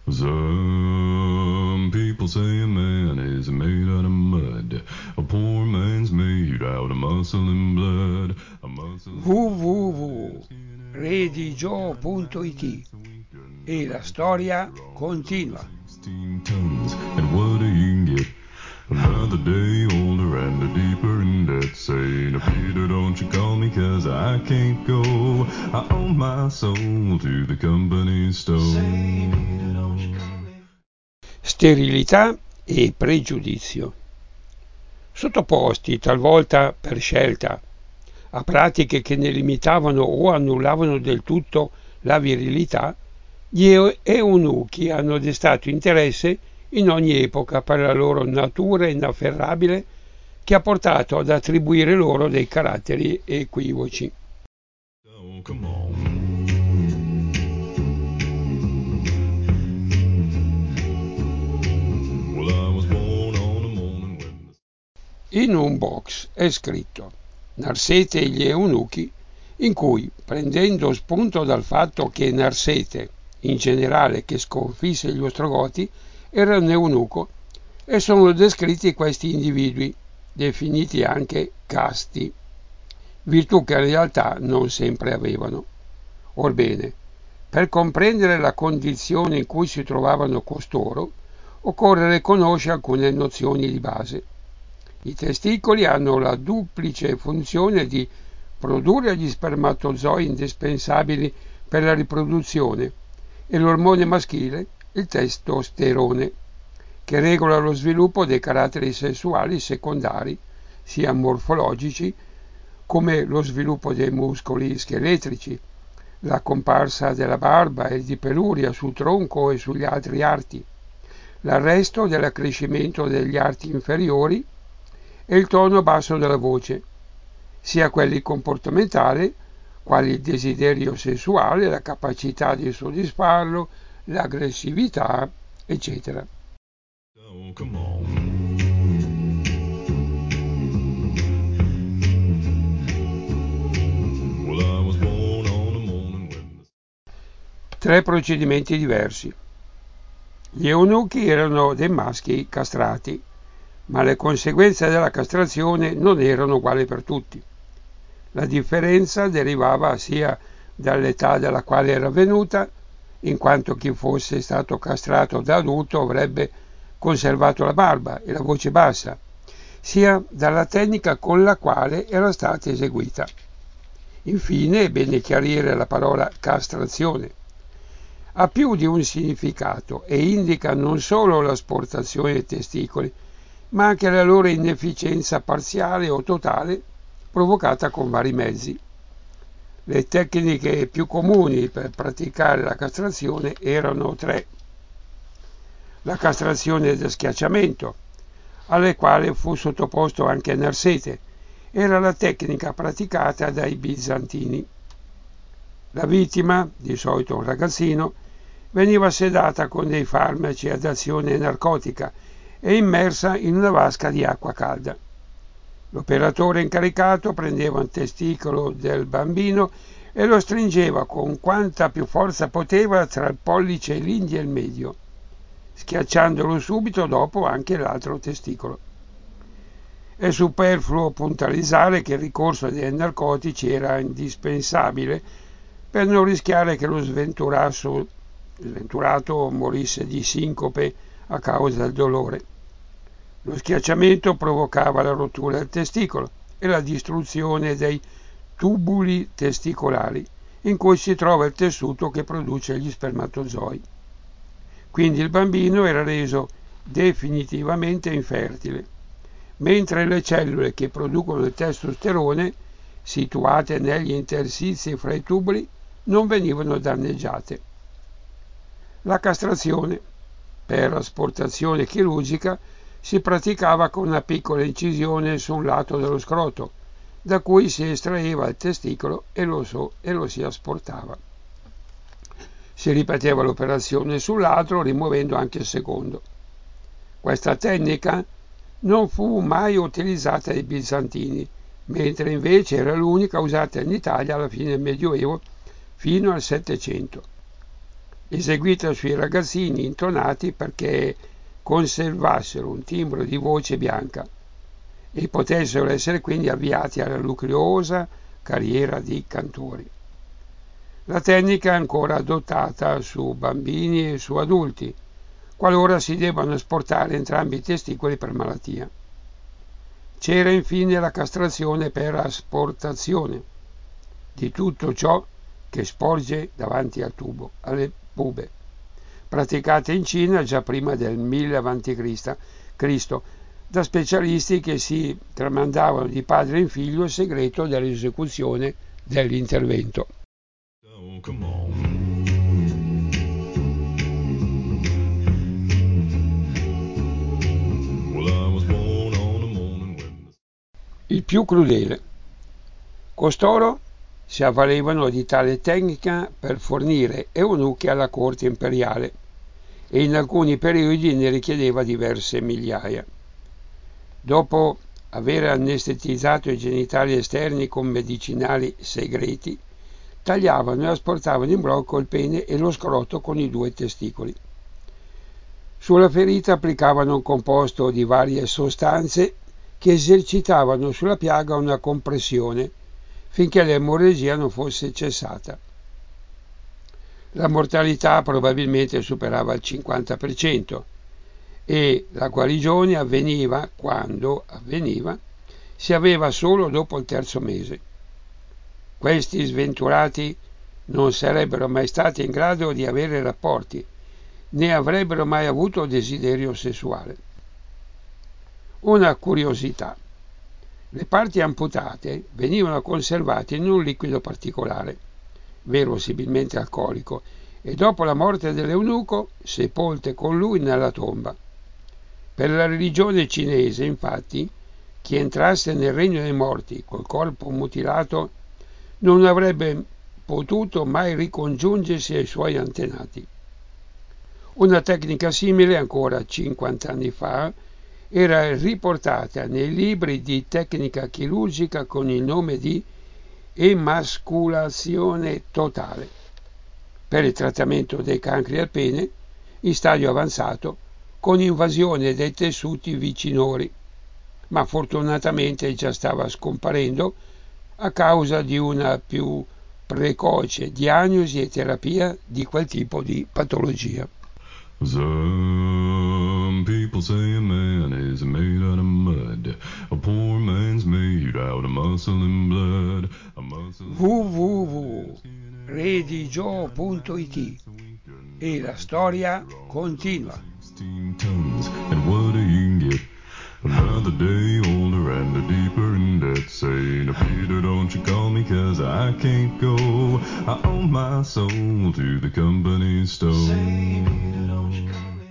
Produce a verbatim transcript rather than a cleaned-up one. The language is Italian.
Some people say a man is made out of mud. A poor man's made out of muscle and blood. A muscle and w w w punto redigio punto it e la storia continua. sixteen tons, and what do you get? Another day older and a deeper in debt. Saying, Peter, don't you call me, cause I can't go. I owe my soul to the company store. Sterilità e pregiudizio. Sottoposti talvolta per scelta a pratiche che ne limitavano o annullavano del tutto la virilità, gli eunuchi hanno destato interesse in ogni epoca per la loro natura inafferrabile che ha portato ad attribuire loro dei caratteri equivoci. Oh, come on. Well, I was born on a morning when the... In un box è scritto Narsete e gli eunuchi, in cui, prendendo spunto dal fatto che Narsete, in generale, che sconfisse gli Ostrogoti, era un eunuco, e sono descritti questi individui, definiti anche casti, virtù che in realtà non sempre avevano. Orbene, per comprendere la condizione in cui si trovavano costoro, occorre conoscere alcune nozioni di base. I testicoli hanno la duplice funzione di produrre gli spermatozoi indispensabili per la riproduzione e l'ormone maschile, il testosterone, che regola lo sviluppo dei caratteri sessuali secondari, sia morfologici come lo sviluppo dei muscoli scheletrici, la comparsa della barba e di peluria sul tronco e sugli altri arti, l'arresto dell'accrescimento degli arti inferiori e il tono basso della voce, sia quelli comportamentali, quali il desiderio sessuale, la capacità di soddisfarlo, l'aggressività, eccetera. Oh, come on. Well, I was born on a morning when the... Tre procedimenti diversi. Gli eunuchi erano dei maschi castrati, ma le conseguenze della castrazione non erano uguali per tutti. La differenza derivava sia dall'età della quale era avvenuta, in quanto chi fosse stato castrato da adulto avrebbe conservato la barba e la voce bassa, sia dalla tecnica con la quale era stata eseguita. Infine è bene chiarire la parola castrazione. Ha più di un significato e indica non solo l'asportazione dei testicoli, ma anche la loro inefficienza parziale o totale provocata con vari mezzi. Le tecniche più comuni per praticare la castrazione erano tre. La castrazione da schiacciamento, alle quali fu sottoposto anche Narsete, era la tecnica praticata dai bizantini. La vittima, di solito un ragazzino, veniva sedata con dei farmaci ad azione narcotica e immersa in una vasca di acqua calda. L'operatore incaricato prendeva un testicolo del bambino e lo stringeva con quanta più forza poteva tra il pollice e l'india e il medio, schiacciandolo subito dopo anche l'altro testicolo. È superfluo puntualizzare che il ricorso ai narcotici era indispensabile per non rischiare che lo sventurato morisse di sincope a causa del dolore. Lo schiacciamento provocava la rottura del testicolo e la distruzione dei tubuli testicolari, in cui si trova il tessuto che produce gli spermatozoi. Quindi il bambino era reso definitivamente infertile, mentre le cellule che producono il testosterone, situate negli interstizi fra i tubuli, non venivano danneggiate. La castrazione, per asportazione chirurgica, si praticava con una piccola incisione su un lato dello scroto, da cui si estraeva il testicolo e lo, so, e lo si asportava. Si ripeteva l'operazione sull'altro, rimuovendo anche il secondo. Questa tecnica non fu mai utilizzata dai bizantini, mentre invece era l'unica usata in Italia alla fine del Medioevo fino al Settecento. eseguita sui ragazzini intonati perché conservassero un timbro di voce bianca e potessero essere quindi avviati alla lucrosa carriera di cantori. La tecnica è ancora adottata su bambini e su adulti, qualora si debbano esportare entrambi i testicoli per malattia. C'era infine la castrazione per asportazione di tutto ciò che sporge davanti al tubo, alle pube, praticate in Cina già prima del mille avanti Cristo, da specialisti che si tramandavano di padre in figlio il segreto dell'esecuzione dell'intervento. Oh, come on. Well, I was born on a morning when Il più crudele. Costoro si avvalevano di tale tecnica per fornire eunuchi alla corte imperiale e in alcuni periodi ne richiedeva diverse migliaia. Dopo aver anestetizzato i genitali esterni con medicinali segreti, tagliavano e asportavano in blocco il pene e lo scroto con i due testicoli. Sulla ferita applicavano un composto di varie sostanze che esercitavano sulla piaga una compressione finché l'emorragia non fosse cessata. La mortalità probabilmente superava il cinquanta per cento e la guarigione avveniva, quando avveniva, si aveva solo dopo il terzo mese. Questi sventurati non sarebbero mai stati in grado di avere rapporti, né avrebbero mai avuto desiderio sessuale. Una curiosità. Le parti amputate venivano conservate in un liquido particolare, verosimilmente alcolico, e dopo la morte dell'eunuco sepolte con lui nella tomba. Per la religione cinese, infatti, chi entrasse nel regno dei morti col corpo mutilato non avrebbe potuto mai ricongiungersi ai suoi antenati. Una tecnica simile, ancora cinquanta anni fa, era riportata nei libri di tecnica chirurgica con il nome di emasculazione totale, per il trattamento dei cancri al pene in stadio avanzato con invasione dei tessuti vicinori, ma fortunatamente già stava scomparendo a causa di una più precoce diagnosi e terapia di quel tipo di patologia. Some people say a man is made out of mud. A poor man's made out of muscle and blood. A muscle w w w punto redigio punto it E la storia continua. sixteen tons, and what do you get? Another day older and a deeper in debt. Saying, Peter, don't you call me, cause I can't go. I owe my soul to the company store. Say, Peter, don't you call me.